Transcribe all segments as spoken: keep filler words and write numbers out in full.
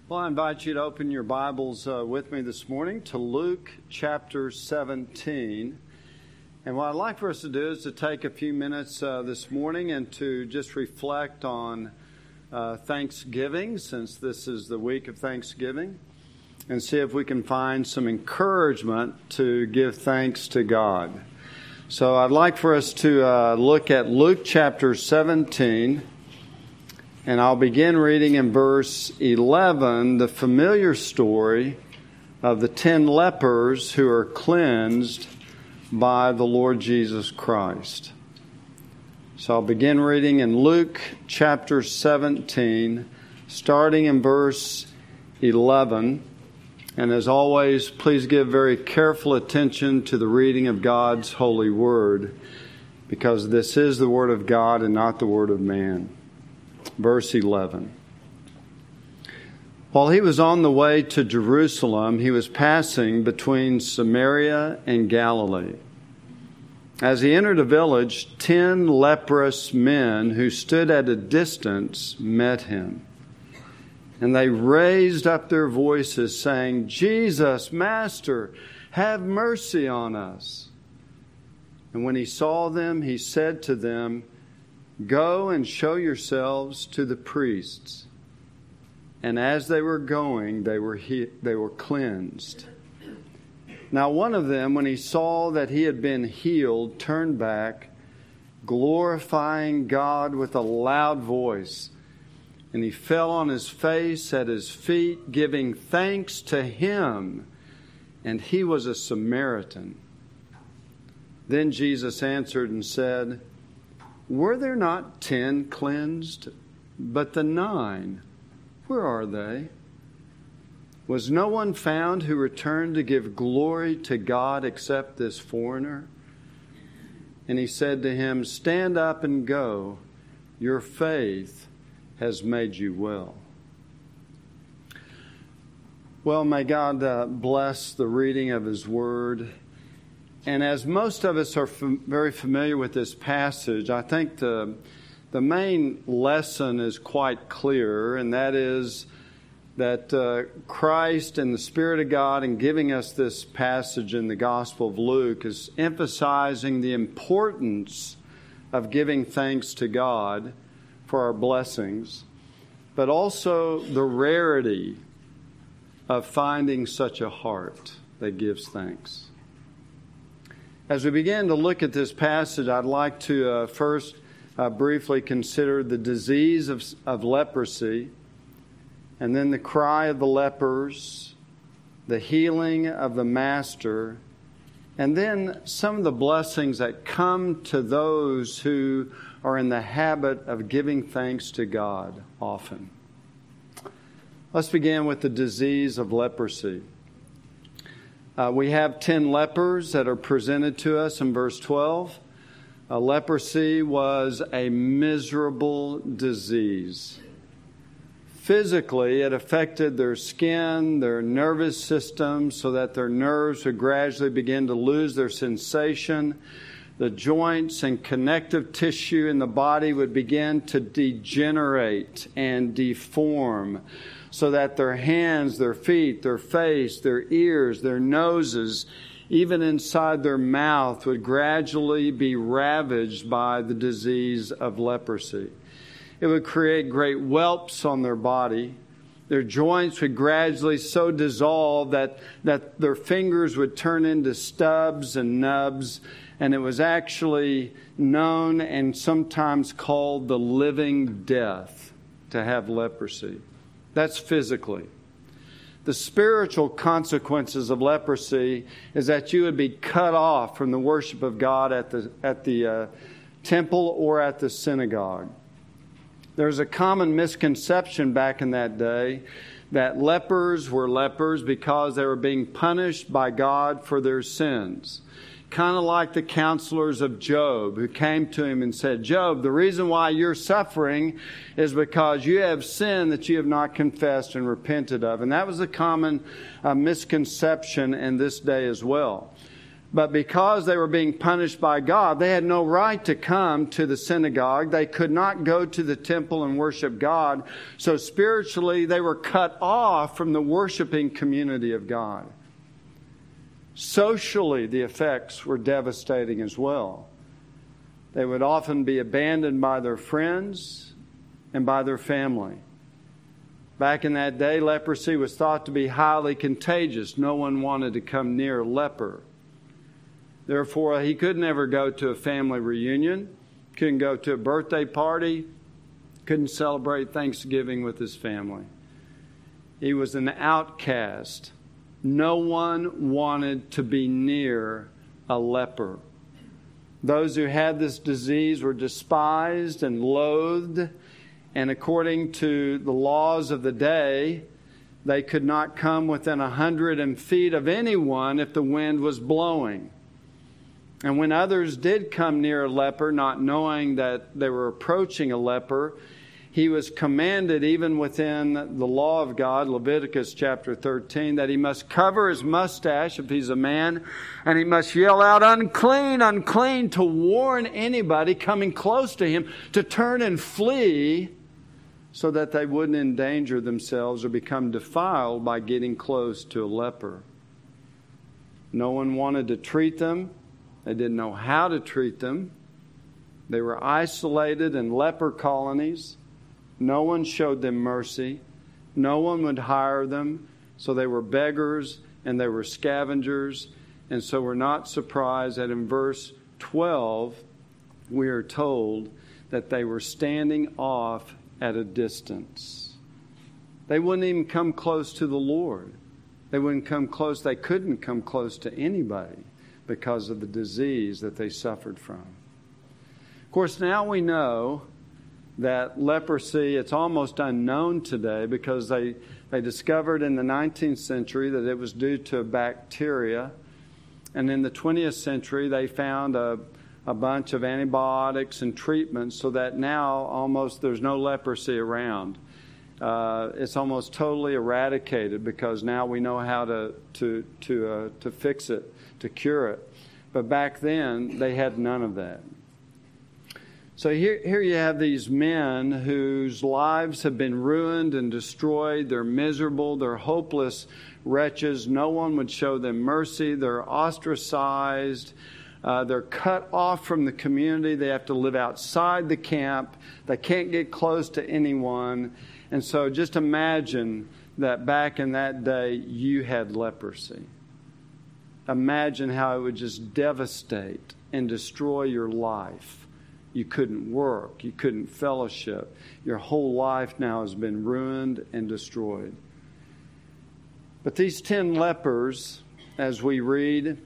Well, I invite you to open your Bibles uh, with me this morning to Luke chapter seventeen. And what I'd like for us to do is to take a few minutes uh, this morning and to just reflect on uh, Thanksgiving, since this is the week of Thanksgiving, and see if we can find some encouragement to give thanks to God. So I'd like for us to uh, look at Luke chapter seventeen. And I'll begin reading in verse eleven, the familiar story of the ten lepers who are cleansed by the Lord Jesus Christ. So I'll begin reading in Luke chapter seventeen, starting in verse eleven. And as always, please give very careful attention to the reading of God's holy word, because this is the word of God and not the word of man. Verse eleven. While he was on the way to Jerusalem, he was passing between Samaria and Galilee. As he entered a village, ten leprous men who stood at a distance met him. And they raised up their voices, saying, "Jesus, Master, have mercy on us." And when he saw them, he said to them, "Go and show yourselves to the priests." And as they were going, they were he- they were cleansed. Now one of them, when he saw that he had been healed, turned back, glorifying God with a loud voice. And he fell on his face at his feet, giving thanks to him. And he was a Samaritan. Then Jesus answered and said, "Were there not ten cleansed? But the nine, where are they? Was no one found who returned to give glory to God except this foreigner?" And he said to him, "Stand up and go. Your faith has made you well." Well, may God uh, bless the reading of His Word. And as most of us are fam- very familiar with this passage, I think the, the main lesson is quite clear, and that is that uh, Christ and the Spirit of God, in giving us this passage in the Gospel of Luke, is emphasizing the importance of giving thanks to God for our blessings, but also the rarity of finding such a heart that gives thanks. As we begin to look at this passage, I'd like to uh, first uh, briefly consider the disease of, of leprosy, and then the cry of the lepers, the healing of the Master, and then some of the blessings that come to those who are in the habit of giving thanks to God often. Let's begin with the disease of leprosy. Uh, we have ten lepers that are presented to us in verse twelve. Uh, leprosy was a miserable disease. Physically, it affected their skin, their nervous system, so that their nerves would gradually begin to lose their sensation. The joints and connective tissue in the body would begin to degenerate and deform, so that their hands, their feet, their face, their ears, their noses, even inside their mouth, would gradually be ravaged by the disease of leprosy. It would create great whelps on their body. Their joints would gradually so dissolve that, that their fingers would turn into stubs and nubs, and it was actually known and sometimes called the living death to have leprosy. That's physically. The spiritual consequences of leprosy is that you would be cut off from the worship of God at the at the uh, temple or at the synagogue. There's a common misconception back in that day that lepers were lepers because they were being punished by God for their sins. Kind of like the counselors of Job, who came to him and said, "Job, the reason why you're suffering is because you have sin that you have not confessed and repented of." And that was a common uh, misconception in this day as well. But because they were being punished by God, they had no right to come to the synagogue. They could not go to the temple and worship God. So spiritually, they were cut off from the worshiping community of God. Socially, the effects were devastating as well. They would often be abandoned by their friends and by their family. Back in that day, leprosy was thought to be highly contagious. No one wanted to come near a leper. Therefore, he could never go to a family reunion, couldn't go to a birthday party, couldn't celebrate Thanksgiving with his family. He was an outcast. No one wanted to be near a leper. Those who had this disease were despised and loathed, and according to the laws of the day, they could not come within a hundred feet of anyone if the wind was blowing. And when others did come near a leper, not knowing that they were approaching a leper, he was commanded, even within the law of God, Leviticus chapter thirteen, that he must cover his mustache if he's a man, and he must yell out, "Unclean, unclean," to warn anybody coming close to him to turn and flee, so that they wouldn't endanger themselves or become defiled by getting close to a leper. No one wanted to treat them. They didn't know how to treat them. They were isolated in leper colonies. No one showed them mercy. No one would hire them. So they were beggars and they were scavengers. And so we're not surprised that in verse twelve, we are told that they were standing off at a distance. They wouldn't even come close to the Lord. They wouldn't come close. They couldn't come close to anybody because of the disease that they suffered from. Of course, now we know that leprosy, it's almost unknown today because they, they discovered in the nineteenth century that it was due to a bacteria. And in the twentieth century, they found a, a bunch of antibiotics and treatments so that now almost there's no leprosy around. Uh, it's almost totally eradicated because now we know how to to to uh, to fix it, to cure it. But back then, they had none of that. So here, here you have these men whose lives have been ruined and destroyed. They're miserable. They're hopeless wretches. No one would show them mercy. They're ostracized. Uh, they're cut off from the community. They have to live outside the camp. They can't get close to anyone. And so just imagine that back in that day, you had leprosy. Imagine how it would just devastate and destroy your life. You couldn't work. You couldn't fellowship. Your whole life now has been ruined and destroyed. But these ten lepers, as we read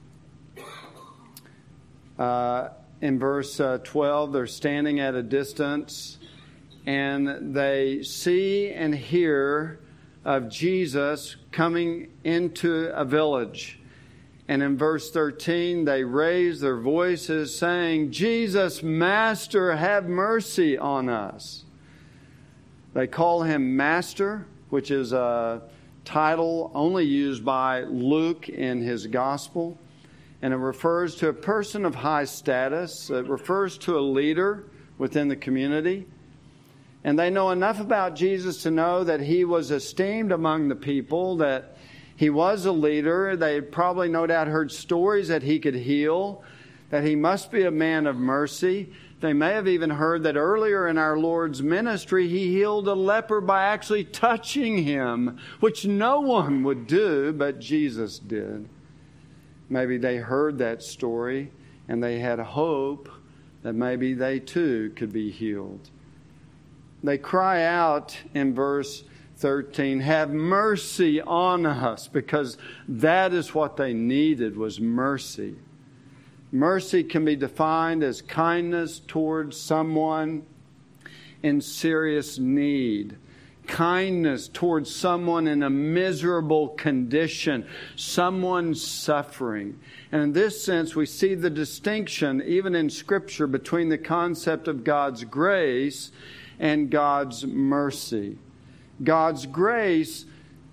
uh, in verse uh, twelve, they're standing at a distance and they see and hear of Jesus coming into a village. And in verse thirteen, they raise their voices saying, "Jesus, Master, have mercy on us." They call him Master, which is a title only used by Luke in his gospel. And it refers to a person of high status. It refers to a leader within the community. And they know enough about Jesus to know that he was esteemed among the people, that he was a leader. They probably no doubt heard stories that he could heal, that he must be a man of mercy. They may have even heard that earlier in our Lord's ministry, he healed a leper by actually touching him, which no one would do, but Jesus did. Maybe they heard that story and they had hope that maybe they too could be healed. They cry out in verse thirteen, "Have mercy on us," because that is what they needed, was mercy. Mercy can be defined as kindness towards someone in serious need. Kindness towards someone in a miserable condition, someone suffering. And in this sense, we see the distinction, even in Scripture, between the concept of God's grace and God's mercy. God's grace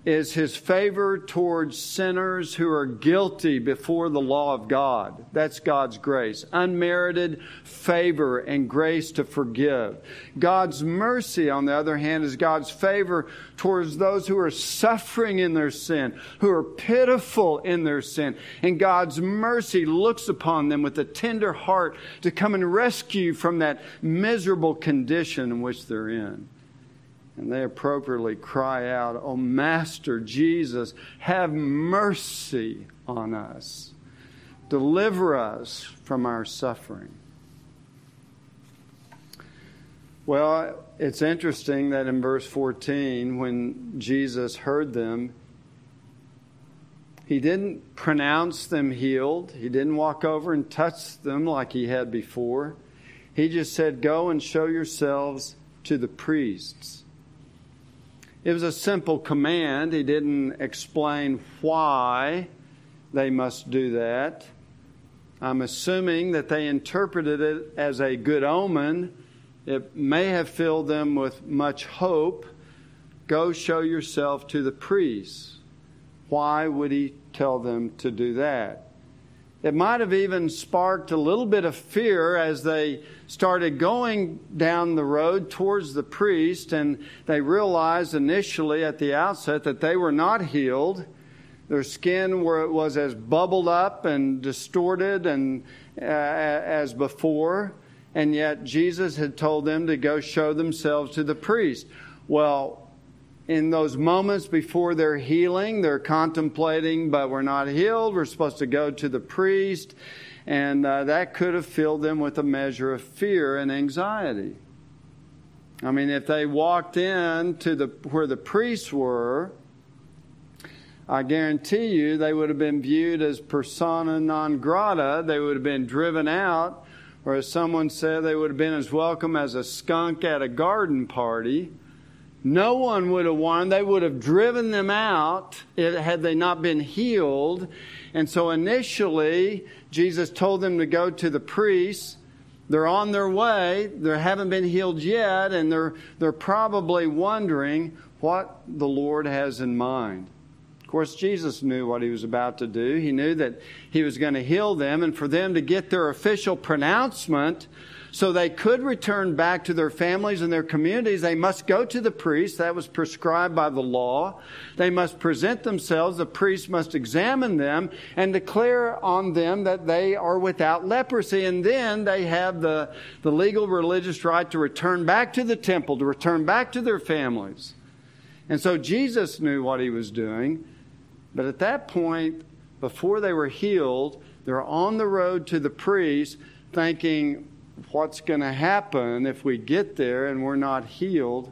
is His favor towards sinners who are guilty before the law of God. That's God's grace. Unmerited favor and grace to forgive. God's mercy, on the other hand, is God's favor towards those who are suffering in their sin, who are pitiful in their sin. And God's mercy looks upon them with a tender heart to come and rescue from that miserable condition in which they're in. And they appropriately cry out, "Oh, Master Jesus, have mercy on us. Deliver us from our suffering." Well, it's interesting that in verse fourteen, when Jesus heard them, He didn't pronounce them healed. He didn't walk over and touch them like He had before. He just said, "Go and show yourselves to the priests." It was a simple command. He didn't explain why they must do that. I'm assuming that they interpreted it as a good omen. It may have filled them with much hope. Go show yourself to the priests. Why would He tell them to do that? It might have even sparked a little bit of fear as they started going down the road towards the priest, and they realized initially at the outset that they were not healed. Their skin was as bubbled up and distorted and uh, as before, and yet Jesus had told them to go show themselves to the priest. Well, in those moments before their healing, they're contemplating, but we're not healed. We're supposed to go to the priest. And uh, that could have filled them with a measure of fear and anxiety. I mean, if they walked in to the where the priests were, I guarantee you they would have been viewed as persona non grata. They would have been driven out. Or as someone said, they would have been as welcome as a skunk at a garden party. No one would have wanted. They would have driven them out had they not been healed. And so initially, Jesus told them to go to the priests. They're on their way. They haven't been healed yet. And they're, they're probably wondering what the Lord has in mind. Of course, Jesus knew what He was about to do. He knew that He was going to heal them. And for them to get their official pronouncement so they could return back to their families and their communities, they must go to the priest. That was prescribed by the law. They must present themselves. The priest must examine them and declare on them that they are without leprosy. And then they have the, the legal religious right to return back to the temple, to return back to their families. And so Jesus knew what He was doing. But at that point, before they were healed, they're on the road to the priest thinking, what's going to happen if we get there and we're not healed?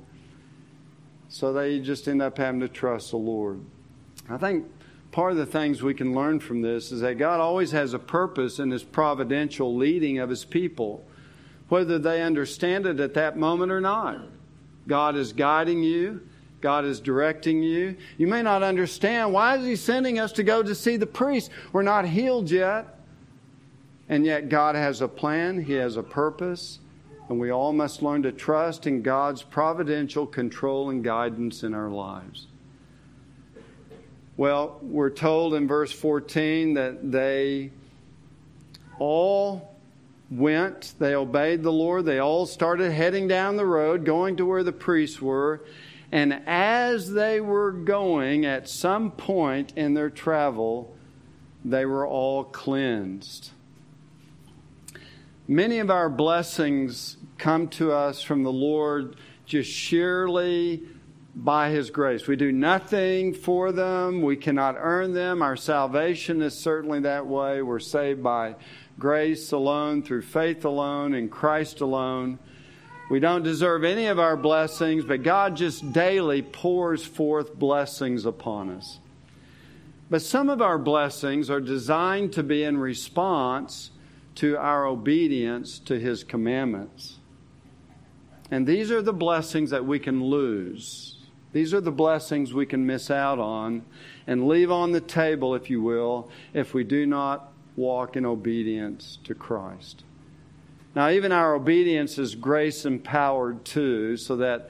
So they just end up having to trust the Lord. I think part of the things we can learn from this is that God always has a purpose in His providential leading of His people, whether they understand it at that moment or not. God is guiding you. God is directing you. You may not understand, why is He sending us to go to see the priest? We're not healed yet. And yet God has a plan, He has a purpose, and we all must learn to trust in God's providential control and guidance in our lives. Well, we're told in verse fourteen that they all went, they obeyed the Lord, they all started heading down the road, going to where the priests were, and as they were going, at some point in their travel, they were all cleansed. Many of our blessings come to us from the Lord just sheerly by His grace. We do nothing for them. We cannot earn them. Our salvation is certainly that way. We're saved by grace alone, through faith alone, in Christ alone. We don't deserve any of our blessings, but God just daily pours forth blessings upon us. But some of our blessings are designed to be in response to our obedience to His commandments. And these are the blessings that we can lose. These are the blessings we can miss out on and leave on the table, if you will, if we do not walk in obedience to Christ. Now, even our obedience is grace empowered too, so that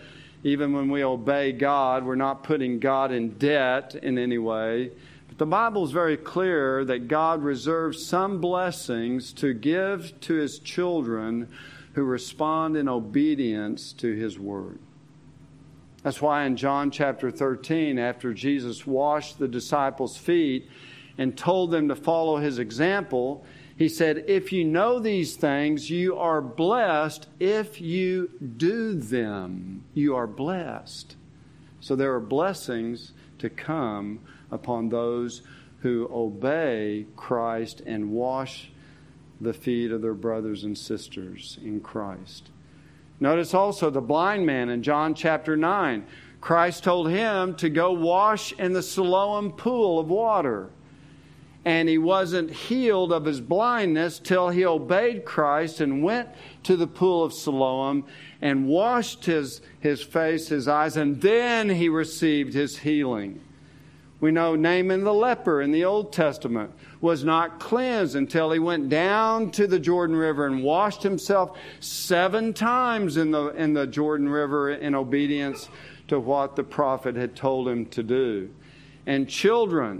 Even when we obey God, we're not putting God in debt in any way. But the Bible is very clear that God reserves some blessings to give to His children who respond in obedience to His Word. That's why in John chapter thirteen, after Jesus washed the disciples' feet and told them to follow His example, He said, if you know these things, you are blessed if you do them. You are blessed. So there are blessings to come upon those who obey Christ and wash the feet of their brothers and sisters in Christ. Notice also the blind man in John chapter nine. Christ told him to go wash in the Siloam pool of water. And he wasn't healed of his blindness till he obeyed Christ and went to the pool of Siloam and washed his, his face, his eyes, and then he received his healing. We know Naaman the leper in the Old Testament was not cleansed until he went down to the Jordan River and washed himself seven times in the, in the Jordan River in obedience to what the prophet had told him to do. And children,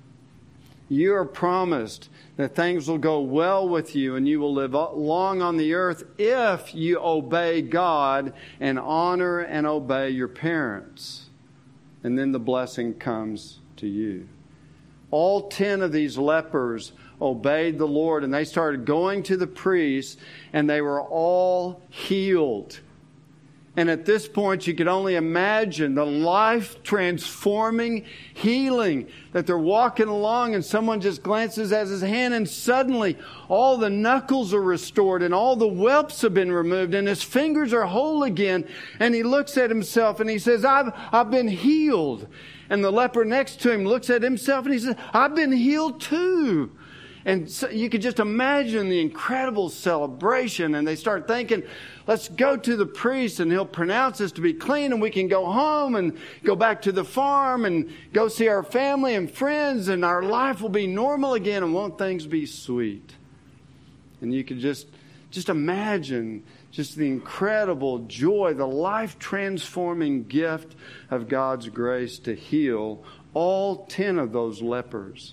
you are promised that things will go well with you and you will live long on the earth if you obey God and honor and obey your parents. And then the blessing comes to you. All ten of these lepers obeyed the Lord, and they started going to the priest, and they were all healed. And at this point, you could only imagine the life-transforming healing that they're walking along and someone just glances at his hand and suddenly all the knuckles are restored and all the whelps have been removed and his fingers are whole again. And he looks at himself and he says, I've, I've been healed. And the leper next to him looks at himself and he says, I've been healed too. And so you could just imagine the incredible celebration. And they start thinking, let's go to the priest and he'll pronounce us to be clean and we can go home and go back to the farm and go see our family and friends and our life will be normal again and won't things be sweet? And you could just, just imagine just the incredible joy, the life-transforming gift of God's grace to heal all ten of those lepers.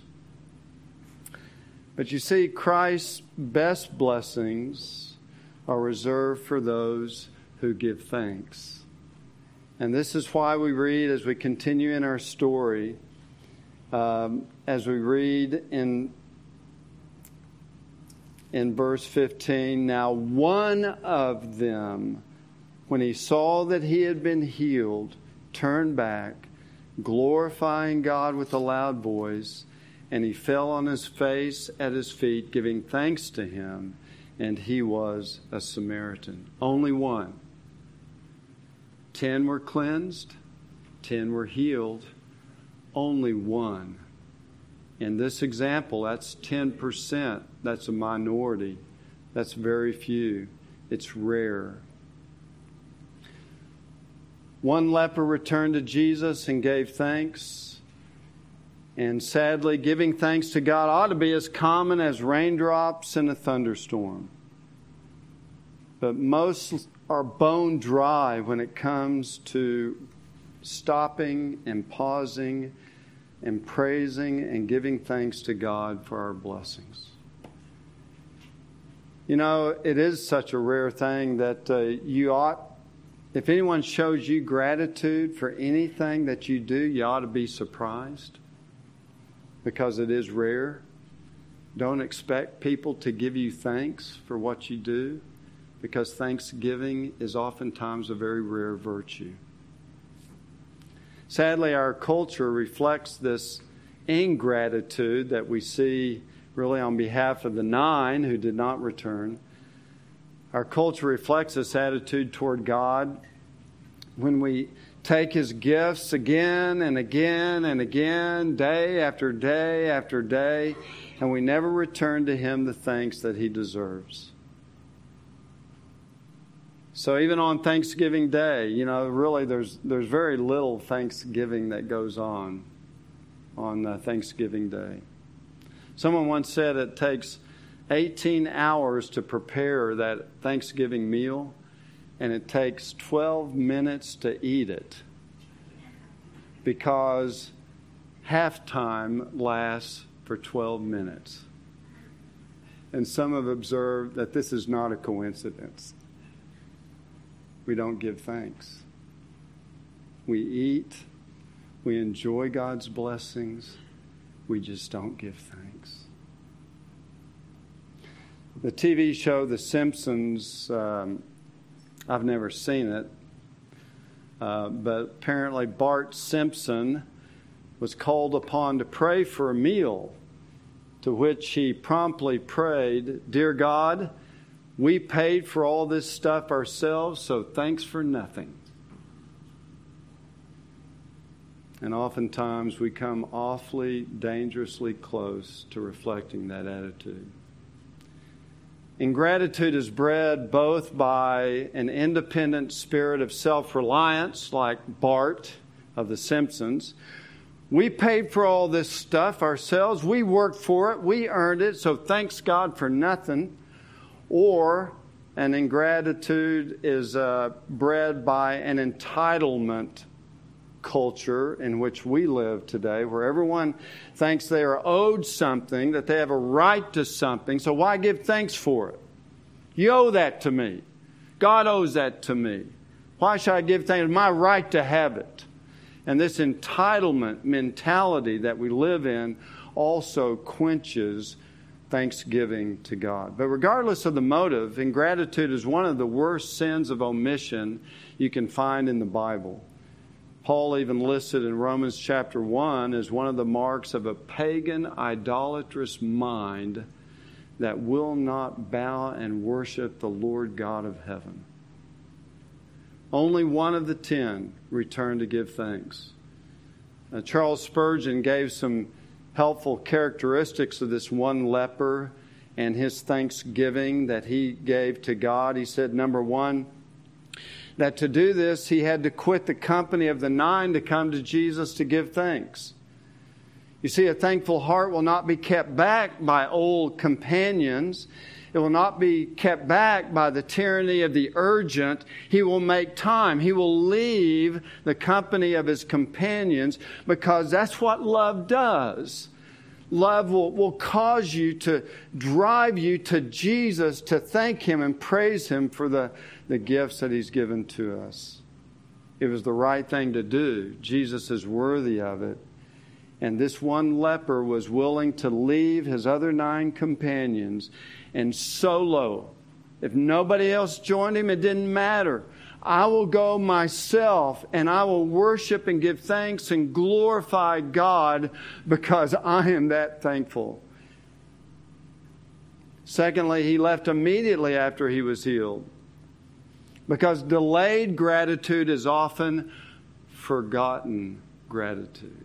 But you see, Christ's best blessings are reserved for those who give thanks. And this is why we read as we continue in our story, um, as we read in, in verse fifteen, now one of them, when he saw that he had been healed, turned back, glorifying God with a loud voice, and he fell on his face at his feet, giving thanks to him, and he was a Samaritan. Only one. Ten were cleansed, ten were healed, only one. In this example, that's ten percent. That's a minority. That's very few. It's rare. One leper returned to Jesus and gave thanks. And sadly, giving thanks to God ought to be as common as raindrops in a thunderstorm. But most are bone dry when it comes to stopping and pausing and praising and giving thanks to God for our blessings. You know, it is such a rare thing that uh, you ought, if anyone shows you gratitude for anything that you do, you ought to be surprised. Because it is rare. Don't expect people to give you thanks for what you do, because thanksgiving is oftentimes a very rare virtue. Sadly, our culture reflects this ingratitude that we see really on behalf of the nine who did not return. Our culture reflects this attitude toward God when we take His gifts again and again and again, day after day after day, and we never return to Him the thanks that He deserves. So even on Thanksgiving Day, you know, really there's there's very little thanksgiving that goes on on uh, Thanksgiving Day. Someone once said it takes eighteen hours to prepare that Thanksgiving meal, and it takes twelve minutes to eat it because halftime lasts for twelve minutes. And some have observed that this is not a coincidence. We don't give thanks. We eat, we enjoy God's blessings, we just don't give thanks. The T V show The Simpsons, um, I've never seen it, uh, but apparently Bart Simpson was called upon to pray for a meal, to which he promptly prayed, "Dear God, we paid for all this stuff ourselves, so thanks for nothing." And oftentimes we come awfully dangerously close to reflecting that attitude. Ingratitude is bred both by an independent spirit of self-reliance, like Bart of The Simpsons. We paid for all this stuff ourselves. We worked for it. We earned it. So thanks God for nothing. Or an ingratitude is uh, bred by an entitlement culture in which we live today, where everyone thinks they are owed something, that they have a right to something. So why give thanks for it? You owe that to me. God owes that to me. Why should I give thanks? It's my right to have it. And this entitlement mentality that we live in also quenches thanksgiving to God. But regardless of the motive, ingratitude is one of the worst sins of omission you can find in the Bible. Paul even listed in Romans chapter one as one of the marks of a pagan, idolatrous mind that will not bow and worship the Lord God of heaven. Only one of the ten returned to give thanks. Uh, Charles Spurgeon gave some helpful characteristics of this one leper and his thanksgiving that he gave to God. He said, number one, that to do this, he had to quit the company of the nine to come to Jesus to give thanks. You see, a thankful heart will not be kept back by old companions. It will not be kept back by the tyranny of the urgent. He will make time. He will leave the company of his companions because that's what love does. Love will, will cause you to drive you to Jesus to thank Him and praise Him for the, the gifts that He's given to us. It was the right thing to do. Jesus is worthy of it. And this one leper was willing to leave his other nine companions and solo. If nobody else joined him, it didn't matter. I will go myself and I will worship and give thanks and glorify God because I am that thankful. Secondly, he left immediately after he was healed because delayed gratitude is often forgotten gratitude.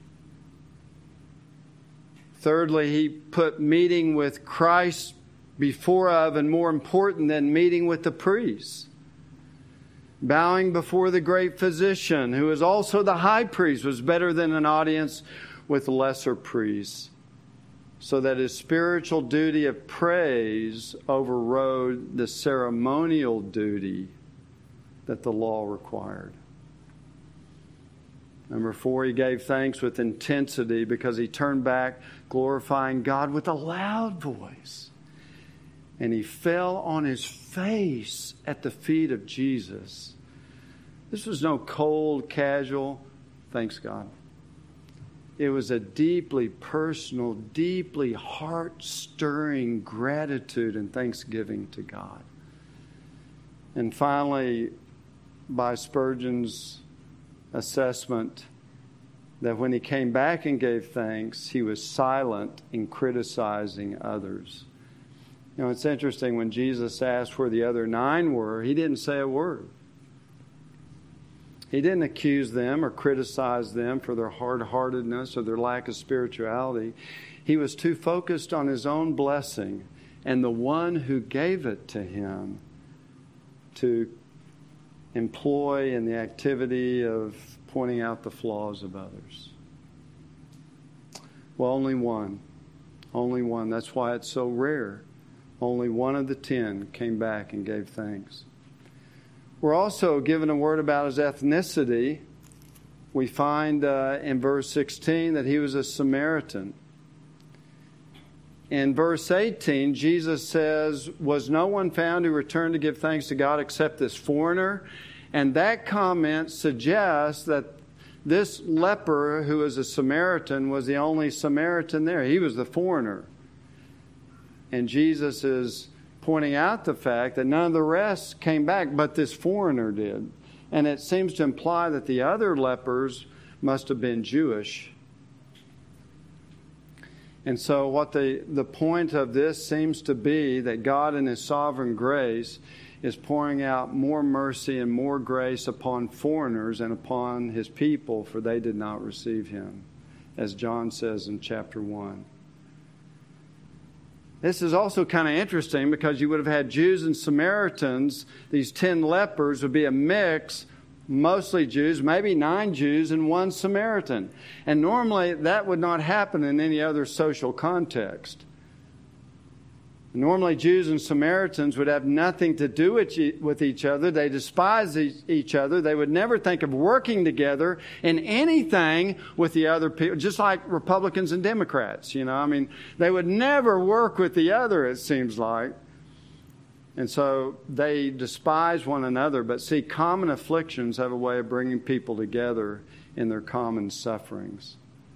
Thirdly, he put meeting with Christ before of and more important than meeting with the priests. Bowing before the great physician, who is also the high priest, was better than an audience with lesser priests, so that his spiritual duty of praise overrode the ceremonial duty that the law required. Number four, he gave thanks with intensity because he turned back glorifying God with a loud voice. And he fell on his face at the feet of Jesus. This was no cold, casual, thanks God. It was a deeply personal, deeply heart-stirring gratitude and thanksgiving to God. And finally, by Spurgeon's assessment, that when he came back and gave thanks, he was silent in criticizing others. You know, it's interesting, when Jesus asked where the other nine were, he didn't say a word. He didn't accuse them or criticize them for their hard-heartedness or their lack of spirituality. He was too focused on his own blessing and the one who gave it to him to employ in the activity of pointing out the flaws of others. Well, only one. Only one. That's why it's so rare. Only one of the ten came back and gave thanks. We're also given a word about his ethnicity. We find uh, in verse sixteen that he was a Samaritan. In verse eighteen, Jesus says, "Was no one found who returned to give thanks to God except this foreigner?" And that comment suggests that this leper who was a Samaritan was the only Samaritan there. He was the foreigner. And Jesus is pointing out the fact that none of the rest came back, but this foreigner did. And it seems to imply that the other lepers must have been Jewish. And so what the, the point of this seems to be that God in His sovereign grace is pouring out more mercy and more grace upon foreigners and upon His people, for they did not receive Him, as John says in chapter one. This is also kind of interesting because you would have had Jews and Samaritans. These ten lepers would be a mix, mostly Jews, maybe nine Jews and one Samaritan. And normally that would not happen in any other social context. Normally Jews and Samaritans would have nothing to do with each other. They despise each other. They would never think of working together in anything with the other people, just like Republicans and Democrats. You know, I mean, they would never work with the other, it seems like. And so they despise one another, but see, common afflictions have a way of bringing people together in their common sufferings.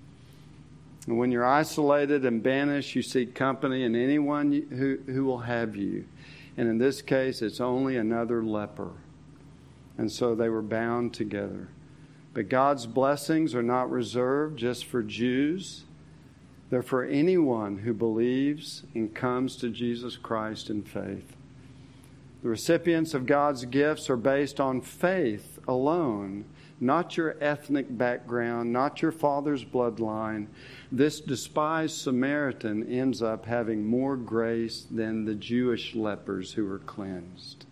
And when you're isolated and banished, you seek company in anyone who, who will have you. And in this case, it's only another leper. And so they were bound together. But God's blessings are not reserved just for Jews. They're for anyone who believes and comes to Jesus Christ in faith. The recipients of God's gifts are based on faith alone, not your ethnic background, not your father's bloodline. This despised Samaritan ends up having more grace than the Jewish lepers who were cleansed.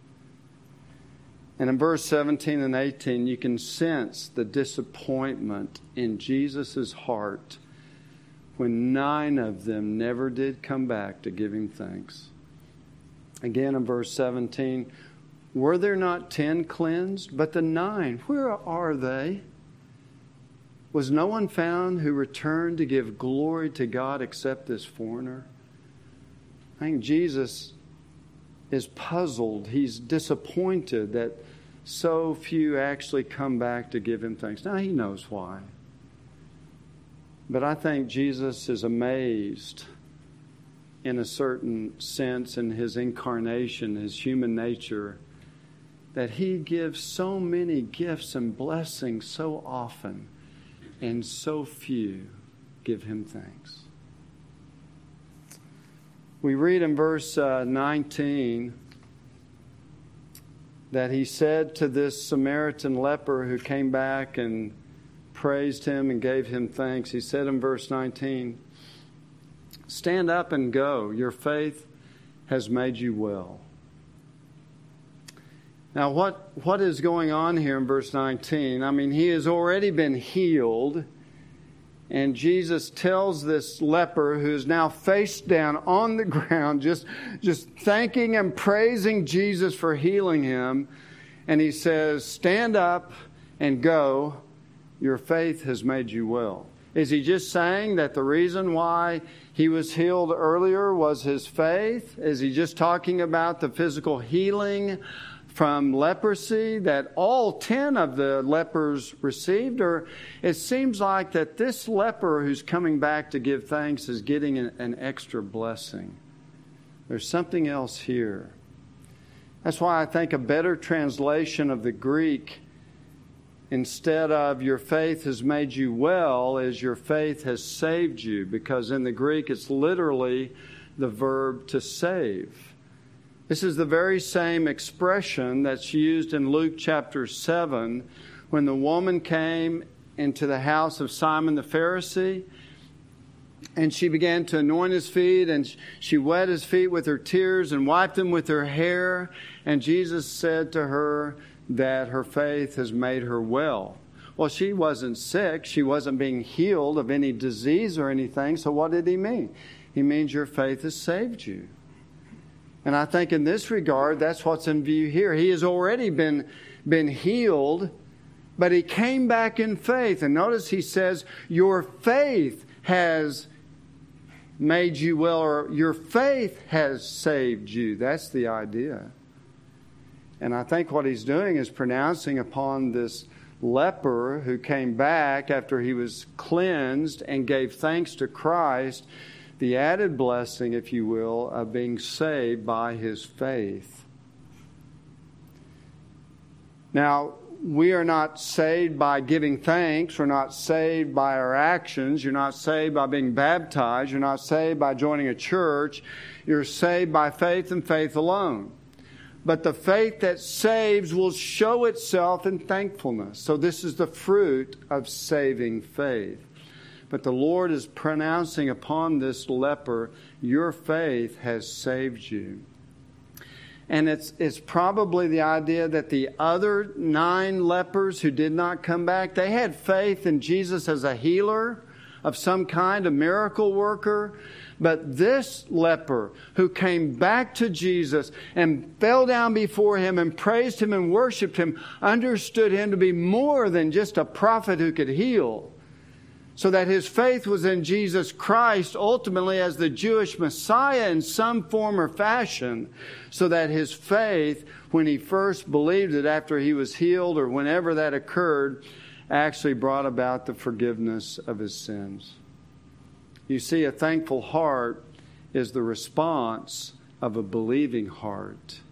And in verse seventeen and eighteen, you can sense the disappointment in Jesus' heart when nine of them never did come back to give Him thanks. Again in verse seventeen, were there not ten cleansed? But the nine, where are they? Was no one found who returned to give glory to God except this foreigner? I think Jesus is puzzled. He's disappointed that so few actually come back to give Him thanks. Now, He knows why. But I think Jesus is amazed in a certain sense in His incarnation, His human nature, that He gives so many gifts and blessings so often, and so few give Him thanks. We read in verse uh, nineteen that He said to this Samaritan leper who came back and praised Him and gave Him thanks, He said in verse nineteen, "Stand up and go. Your faith has made you well." Now, what, what is going on here in verse nineteen? I mean, he has already been healed, and Jesus tells this leper who is now face down on the ground, just, just thanking and praising Jesus for healing him, and He says, "Stand up and go. Your faith has made you well." Is He just saying that the reason why he was healed earlier was his faith? Is He just talking about the physical healing from leprosy that all ten of the lepers received? Or it seems like that this leper who's coming back to give thanks is getting an, an extra blessing. There's something else here. That's why I think a better translation of the Greek, instead of "your faith has made you well," is "your faith has saved you," because in the Greek it's literally the verb to save. This is the very same expression that's used in Luke chapter seven when the woman came into the house of Simon the Pharisee and she began to anoint His feet, and she wet His feet with her tears and wiped them with her hair. And Jesus said to her that her faith has made her well. Well, she wasn't sick. She wasn't being healed of any disease or anything. So what did He mean? He means your faith has saved you. And I think in this regard, that's what's in view here. He has already been, been healed, but he came back in faith. And notice he says, your faith has made you well, or your faith has saved you. That's the idea. And I think what he's doing is pronouncing upon this leper who came back after he was cleansed and gave thanks to Christ, the added blessing, if you will, of being saved by his faith. Now, we are not saved by giving thanks. We're not saved by our actions. You're not saved by being baptized. You're not saved by joining a church. You're saved by faith and faith alone. But the faith that saves will show itself in thankfulness. So this is the fruit of saving faith. But the Lord is pronouncing upon this leper, your faith has saved you. And it's it's probably the idea that the other nine lepers who did not come back, they had faith in Jesus as a healer of some kind, a miracle worker. But this leper who came back to Jesus and fell down before him and praised him and worshiped him, understood him to be more than just a prophet who could heal. So that his faith was in Jesus Christ ultimately as the Jewish Messiah in some form or fashion. So that his faith, when he first believed it after he was healed or whenever that occurred, actually brought about the forgiveness of his sins. You see, a thankful heart is the response of a believing heart.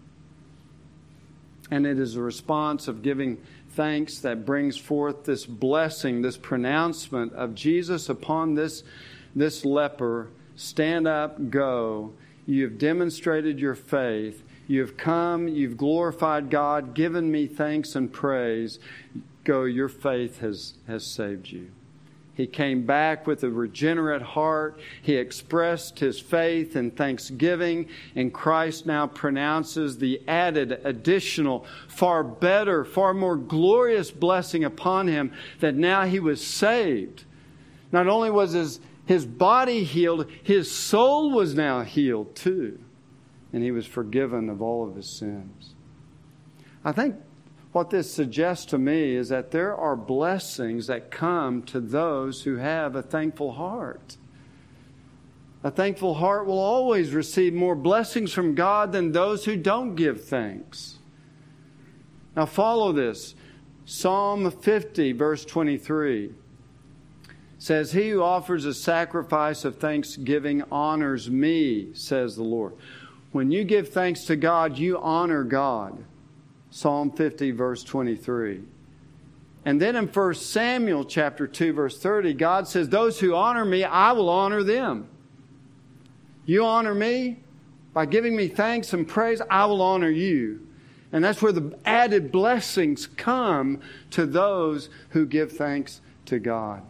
And it is a response of giving thanks that brings forth this blessing, this pronouncement of Jesus upon this, this leper. Stand up, go. You have demonstrated your faith. You have come, you've glorified God, given me thanks and praise. Go, your faith has, has saved you. He came back with a regenerate heart. He expressed his faith and thanksgiving. And Christ now pronounces the added, additional, far better, far more glorious blessing upon him that now he was saved. Not only was his, his body healed, his soul was now healed too. And he was forgiven of all of his sins. I think what this suggests to me is that there are blessings that come to those who have a thankful heart. A thankful heart will always receive more blessings from God than those who don't give thanks. Now follow this. Psalm fifty, verse twenty-three says, "He who offers a sacrifice of thanksgiving honors me, says the Lord." When you give thanks to God, you honor God. Psalm fifty, verse twenty-three. And then in First Samuel chapter two, verse thirty, God says, "Those who honor me, I will honor them." You honor me by giving me thanks and praise, I will honor you. And that's where the added blessings come to those who give thanks to God.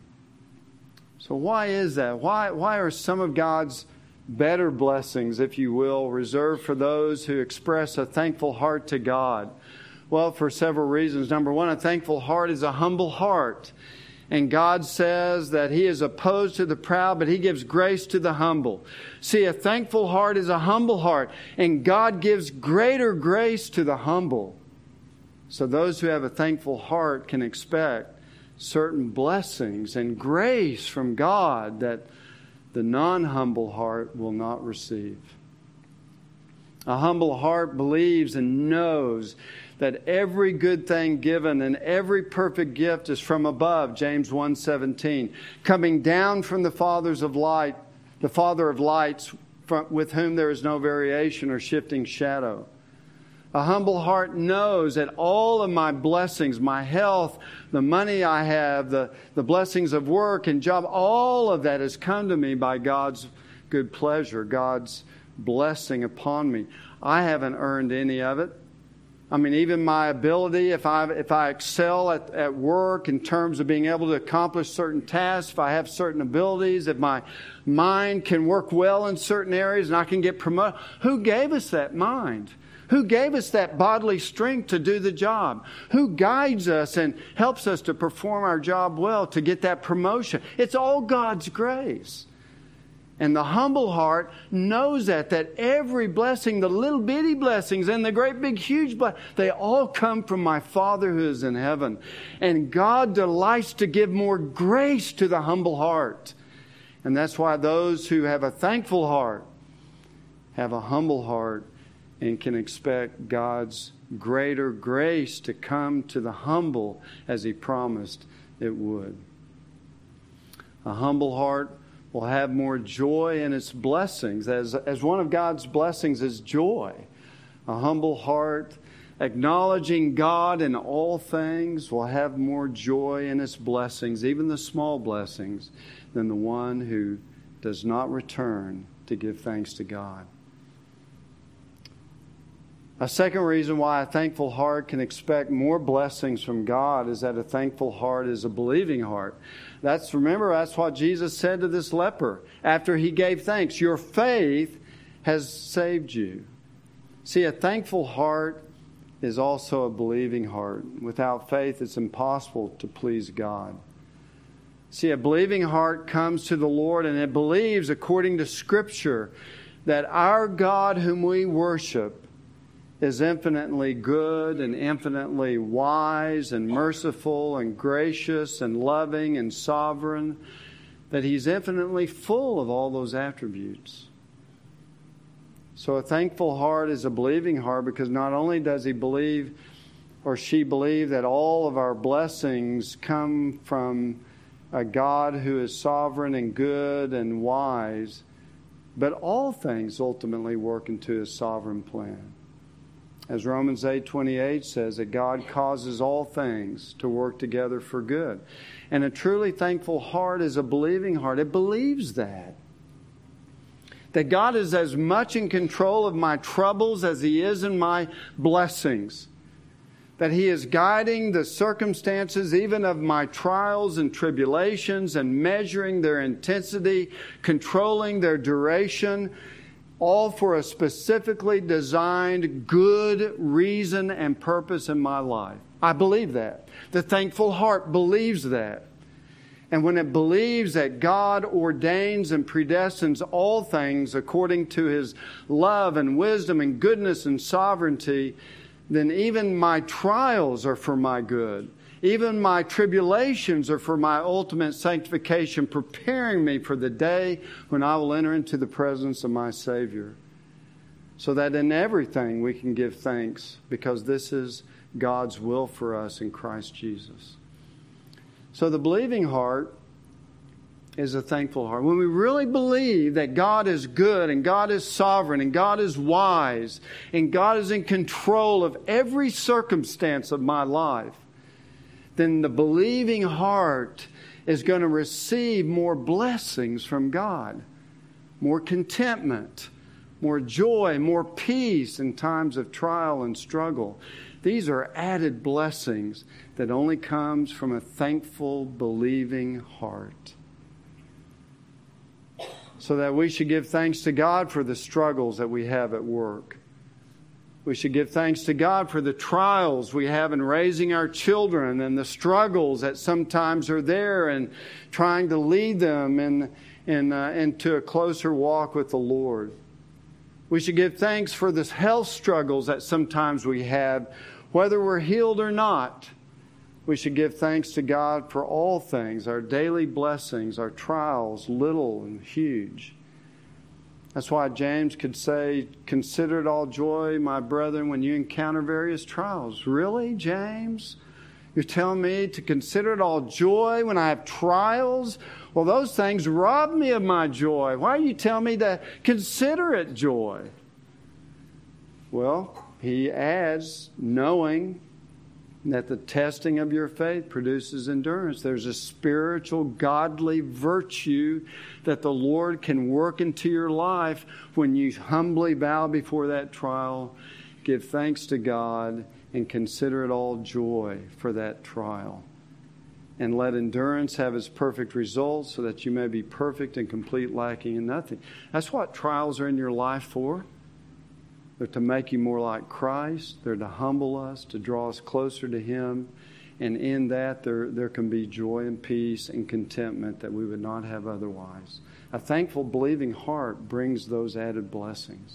So why is that? Why, why are some of God's better blessings, if you will, reserved for those who express a thankful heart to God? Well, for several reasons. Number one, a thankful heart is a humble heart. And God says that He is opposed to the proud, but He gives grace to the humble. See, a thankful heart is a humble heart, and God gives greater grace to the humble. So those who have a thankful heart can expect certain blessings and grace from God that the non-humble heart will not receive. A humble heart believes and knows that every good thing given and every perfect gift is from above, James one seventeen, coming down from the fathers of light, the Father of lights, from, with whom there is no variation or shifting shadow. A humble heart knows that all of my blessings, my health, the money I have, the, the blessings of work and job, all of that has come to me by God's good pleasure, God's blessing upon me. I haven't earned any of it. I mean, even my ability, if I if I excel at, at work in terms of being able to accomplish certain tasks, if I have certain abilities, if my mind can work well in certain areas and I can get promoted, who gave us that mind? Who gave us that bodily strength to do the job? Who guides us and helps us to perform our job well, to get that promotion? It's all God's grace. And the humble heart knows that, that every blessing, the little bitty blessings and the great big huge blessings, they all come from my Father who is in heaven. And God delights to give more grace to the humble heart. And that's why those who have a thankful heart have a humble heart and can expect God's greater grace to come to the humble as He promised it would. A humble heart will have more joy in its blessings, as, as one of God's blessings is joy. A humble heart, acknowledging God in all things, will have more joy in its blessings, even the small blessings, than the one who does not return to give thanks to God. A second reason why a thankful heart can expect more blessings from God is that a thankful heart is a believing heart. That's, remember, that's what Jesus said to this leper after He gave thanks. Your faith has saved you. See, a thankful heart is also a believing heart. Without faith, it's impossible to please God. See, a believing heart comes to the Lord and it believes, according to Scripture, that our God whom we worship is infinitely good and infinitely wise and merciful and gracious and loving and sovereign, that He's infinitely full of all those attributes. So a thankful heart is a believing heart because not only does he believe or she believe that all of our blessings come from a God who is sovereign and good and wise, but all things ultimately work into His sovereign plan. As Romans eight twenty-eight says, that God causes all things to work together for good. And a truly thankful heart is a believing heart. It believes that. That God is as much in control of my troubles as He is in my blessings. That He is guiding the circumstances even of my trials and tribulations and measuring their intensity, controlling their duration, all for a specifically designed good reason and purpose in my life. I believe that. The thankful heart believes that. And when it believes that God ordains and predestines all things according to His love and wisdom and goodness and sovereignty, then even my trials are for my good. Even my tribulations are for my ultimate sanctification, preparing me for the day when I will enter into the presence of my Savior. So that in everything we can give thanks, because this is God's will for us in Christ Jesus. So the believing heart is a thankful heart. When we really believe that God is good and God is sovereign and God is wise and God is in control of every circumstance of my life, then the believing heart is going to receive more blessings from God, more contentment, more joy, more peace in times of trial and struggle. These are added blessings that only comes from a thankful, believing heart. So that we should give thanks to God for the struggles that we have at work. We should give thanks to God for the trials we have in raising our children and the struggles that sometimes are there and trying to lead them in, in, uh, into a closer walk with the Lord. We should give thanks for the health struggles that sometimes we have, whether we're healed or not. We should give thanks to God for all things, our daily blessings, our trials, little and huge. That's why James could say, "Consider it all joy, my brethren, when you encounter various trials." Really, James? You're telling me to consider it all joy when I have trials? Well, those things rob me of my joy. Why are you telling me to consider it joy? Well, he adds, knowing that the testing of your faith produces endurance. There's a spiritual, godly virtue that the Lord can work into your life when you humbly bow before that trial, give thanks to God, and consider it all joy for that trial. And let endurance have its perfect results so that you may be perfect and complete, lacking in nothing. That's what trials are in your life for. They're to make you more like Christ. They're to humble us, to draw us closer to Him. And in that, there, there can be joy and peace and contentment that we would not have otherwise. A thankful, believing heart brings those added blessings.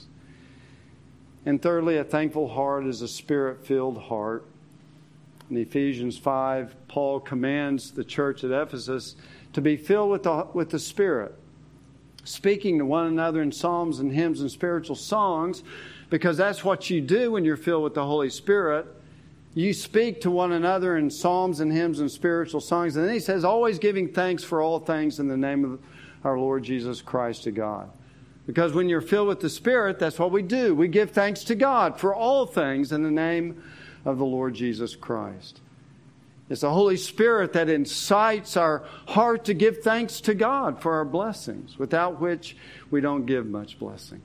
And thirdly, a thankful heart is a Spirit-filled heart. In Ephesians five, Paul commands the church at Ephesus to be filled with the, with the Spirit, speaking to one another in psalms and hymns and spiritual songs, because that's what you do when you're filled with the Holy Spirit. You speak to one another in psalms and hymns and spiritual songs. And then he says, always giving thanks for all things in the name of our Lord Jesus Christ to God. Because when you're filled with the Spirit, that's what we do. We give thanks to God for all things in the name of the Lord Jesus Christ. It's the Holy Spirit that incites our heart to give thanks to God for our blessings, without which we don't give much blessing.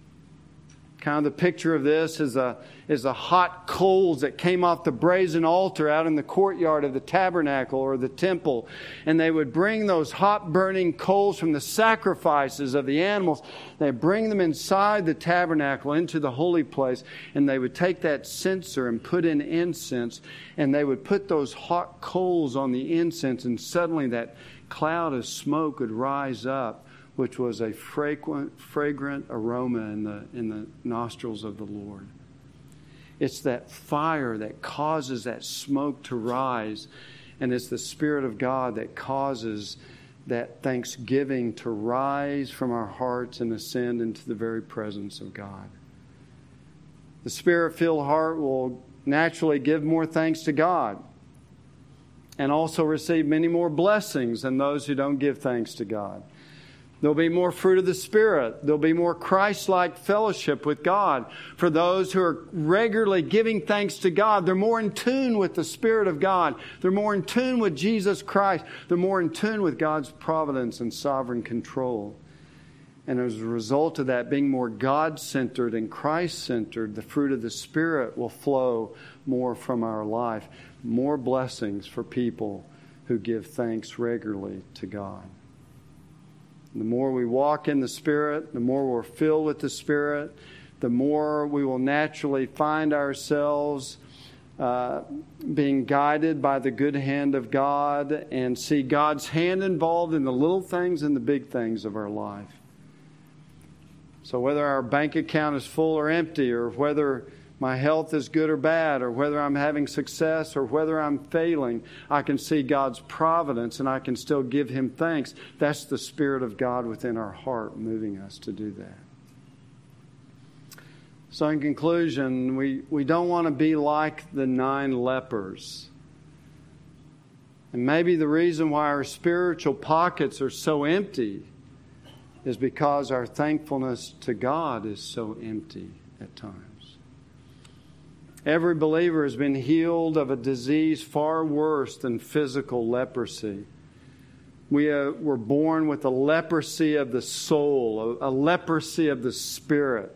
Kind of the picture of this is a, is the hot coals that came off the brazen altar out in the courtyard of the tabernacle or the temple. And they would bring those hot burning coals from the sacrifices of the animals. They bring them inside the tabernacle into the holy place. And they would take that censer and put in incense. And they would put those hot coals on the incense. And suddenly that cloud of smoke would rise up, which was a fragrant, fragrant aroma in the, in the nostrils of the Lord. It's that fire that causes that smoke to rise. And it's the Spirit of God that causes that thanksgiving to rise from our hearts and ascend into the very presence of God. The Spirit-filled heart will naturally give more thanks to God and also receive many more blessings than those who don't give thanks to God. There'll be more fruit of the Spirit. There'll be more Christ-like fellowship with God. For those who are regularly giving thanks to God, they're more in tune with the Spirit of God. They're more in tune with Jesus Christ. They're more in tune with God's providence and sovereign control. And as a result of that, being more God-centered and Christ-centered, the fruit of the Spirit will flow more from our life. More blessings for people who give thanks regularly to God. The more we walk in the Spirit, the more we're filled with the Spirit, the more we will naturally find ourselves uh, being guided by the good hand of God and see God's hand involved in the little things and the big things of our life. So whether our bank account is full or empty, or whether my health is good or bad, or whether I'm having success or whether I'm failing, I can see God's providence and I can still give Him thanks. That's the Spirit of God within our heart moving us to do that. So in conclusion, we, we don't want to be like the nine lepers. And maybe the reason why our spiritual pockets are so empty is because our thankfulness to God is so empty at times. Every believer has been healed of a disease far worse than physical leprosy. We uh, were born with a leprosy of the soul, a, a leprosy of the spirit.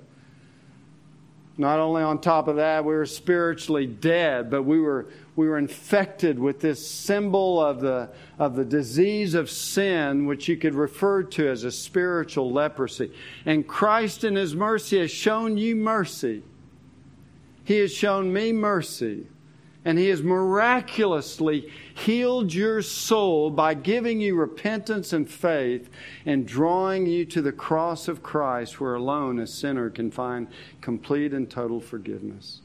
Not only on top of that, we were spiritually dead, but we were we were infected with this symbol of the of the disease of sin, which you could refer to as a spiritual leprosy. And Christ in His mercy has shown you mercy. He has shown me mercy. And He has miraculously healed your soul by giving you repentance and faith and drawing you to the cross of Christ, where alone a sinner can find complete and total forgiveness.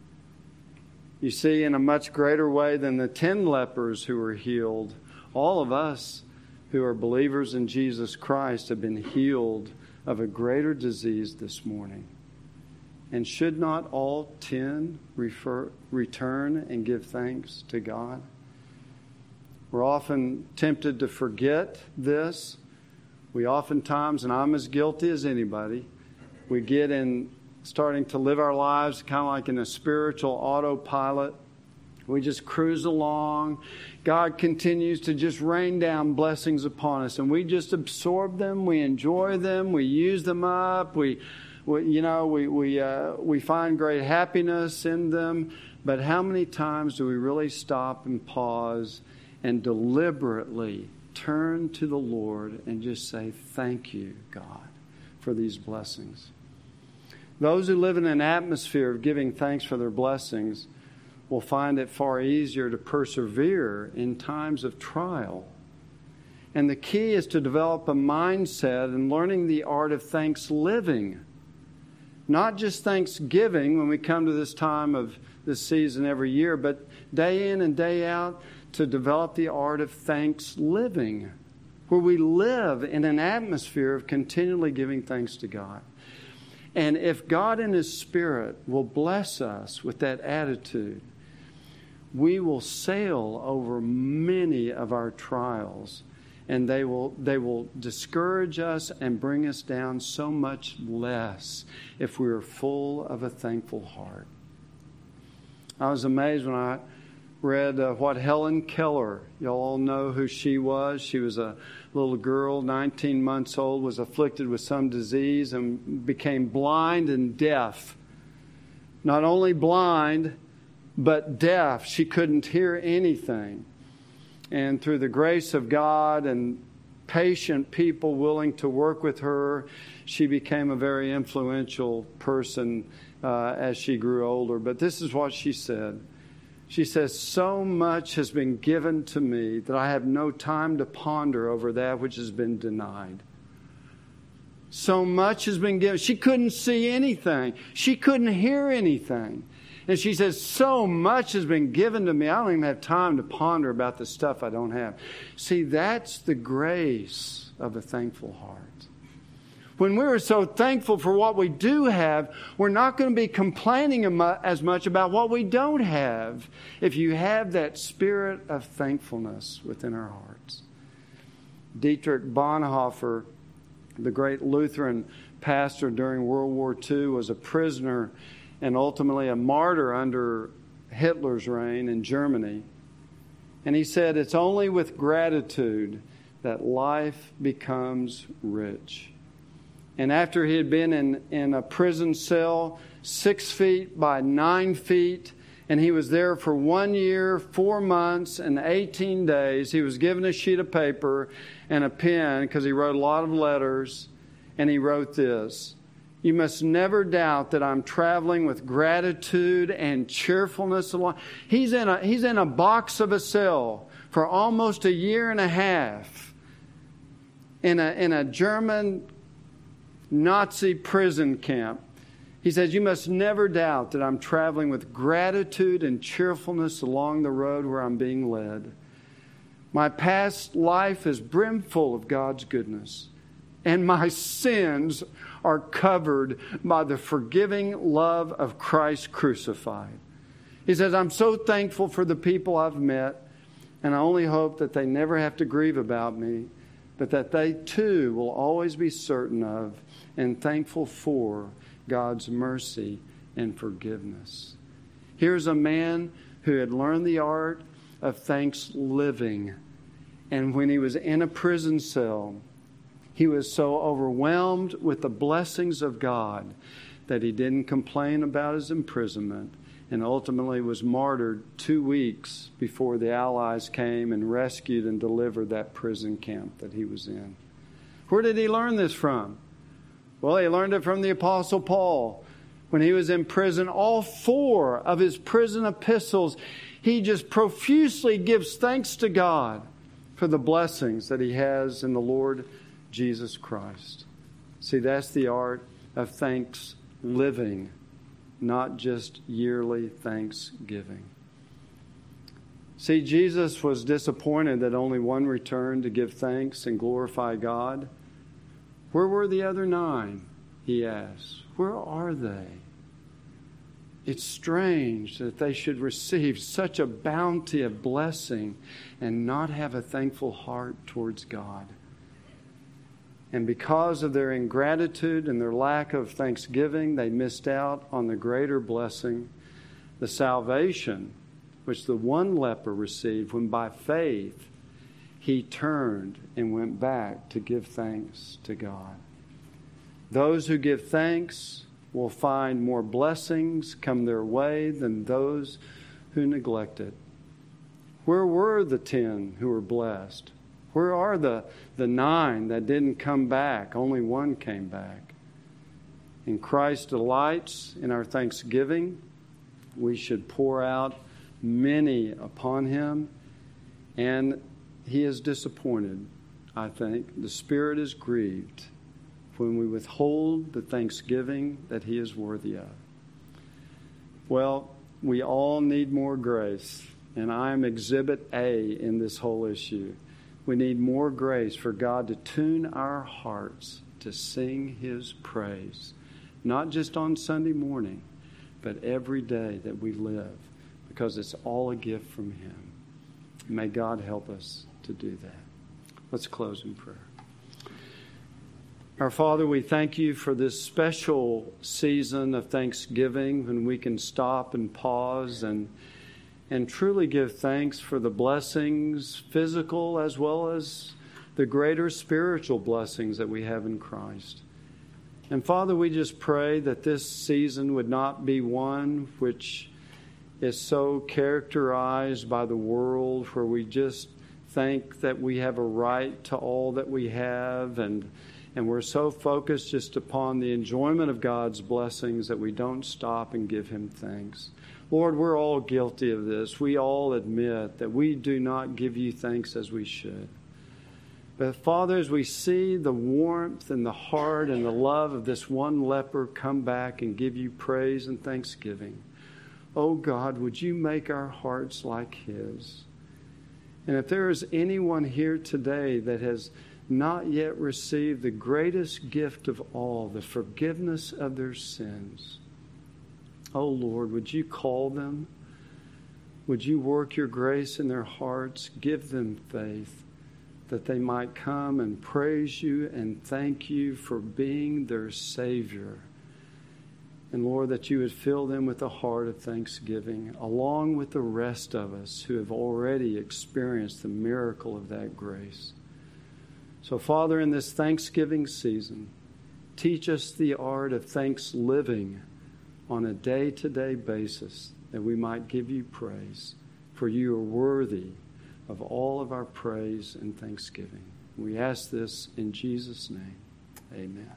You see, in a much greater way than the ten lepers who were healed, all of us who are believers in Jesus Christ have been healed of a greater disease this morning. And should not all ten refer, return and give thanks to God? We're often tempted to forget this. We oftentimes, and I'm as guilty as anybody, we get in starting to live our lives kind of like in a spiritual autopilot. We just cruise along. God continues to just rain down blessings upon us, and we just absorb them. We enjoy them. We use them up. We We, you know, we we uh, we find great happiness in them, but how many times do we really stop and pause and deliberately turn to the Lord and just say, "Thank you, God, for these blessings"? Those who live in an atmosphere of giving thanks for their blessings will find it far easier to persevere in times of trial. And the key is to develop a mindset and learning the art of thanks living. Not just thanksgiving when we come to this time of this season every year, but day in and day out to develop the art of thanks living, where we live in an atmosphere of continually giving thanks to God. And if God in His Spirit will bless us with that attitude, we will sail over many of our trials, and they will they will discourage us and bring us down so much less if we are full of a thankful heart. I was amazed when I read uh, what Helen Keller, you all know who she was. She was a little girl, nineteen months old, was afflicted with some disease and became blind and deaf. Not only blind, but deaf. She couldn't hear anything. And through the grace of God and patient people willing to work with her, she became a very influential person uh, as she grew older. But this is what she said. She says, "So much has been given to me that I have no time to ponder over that which has been denied." So much has been given. She couldn't see anything. She couldn't hear anything. And she says, so much has been given to me, I don't even have time to ponder about the stuff I don't have. See, that's the grace of a thankful heart. When we're so thankful for what we do have, we're not going to be complaining as much about what we don't have if you have that spirit of thankfulness within our hearts. Dietrich Bonhoeffer, the great Lutheran pastor during World War Two, was a prisoner and ultimately a martyr under Hitler's reign in Germany. And he said, it's only with gratitude that life becomes rich. And after he had been in, in a prison cell, six feet by nine feet, and he was there for one year, four months, and eighteen days, he was given a sheet of paper and a pen because he wrote a lot of letters, and he wrote this: "You must never doubt that I'm traveling with gratitude and cheerfulness along." He's in a, he's in a box of a cell for almost a year and a half in a, in a German Nazi prison camp. He says, "You must never doubt that I'm traveling with gratitude and cheerfulness along the road where I'm being led. My past life is brimful of God's goodness, and my sins are covered by the forgiving love of Christ crucified." He says, "I'm so thankful for the people I've met, and I only hope that they never have to grieve about me, but that they too will always be certain of and thankful for God's mercy and forgiveness." Here's a man who had learned the art of thanks living, and when he was in a prison cell, he was so overwhelmed with the blessings of God that he didn't complain about his imprisonment, and ultimately was martyred two weeks before the Allies came and rescued and delivered that prison camp that he was in. Where did he learn this from? Well, he learned it from the Apostle Paul. When he was in prison, all four of his prison epistles, he just profusely gives thanks to God for the blessings that he has in the Lord Jesus Christ. See, that's the art of thanks living, not just yearly thanksgiving. See, Jesus was disappointed that only one returned to give thanks and glorify God. Where were the other nine? He asked. Where are they? It's strange that they should receive such a bounty of blessing and not have a thankful heart towards God. And because of their ingratitude and their lack of thanksgiving, they missed out on the greater blessing, the salvation, which the one leper received when by faith he turned and went back to give thanks to God. Those who give thanks will find more blessings come their way than those who neglect it. Where were the ten who were blessed? Where are the, the nine that didn't come back? Only one came back. And Christ delights in our thanksgiving. We should pour out many upon him, and he is disappointed, I think. The Spirit is grieved when we withhold the thanksgiving that he is worthy of. Well, we all need more grace, and I am exhibit A in this whole issue. We need more grace for God to tune our hearts to sing his praise, not just on Sunday morning, but every day that we live, because it's all a gift from him. May God help us to do that. Let's close in prayer. Our Father, we thank you for this special season of Thanksgiving when we can stop and pause and and truly give thanks for the blessings, physical as well as the greater spiritual blessings that we have in Christ. And Father, we just pray that this season would not be one which is so characterized by the world, where we just think that we have a right to all that we have, and And we're so focused just upon the enjoyment of God's blessings that we don't stop and give him thanks. Lord, we're all guilty of this. We all admit that we do not give you thanks as we should. But Father, as we see the warmth and the heart and the love of this one leper come back and give you praise and thanksgiving, oh God, would you make our hearts like his? And if there is anyone here today that has not yet received the greatest gift of all, the forgiveness of their sins, oh Lord, would you call them? Would you work your grace in their hearts? Give them faith that they might come and praise you and thank you for being their Savior. And Lord, that you would fill them with a heart of thanksgiving, along with the rest of us who have already experienced the miracle of that grace. So, Father, in this Thanksgiving season, teach us the art of thanks living on a day-to-day basis, that we might give you praise, for you are worthy of all of our praise and thanksgiving. We ask this in Jesus' name. Amen.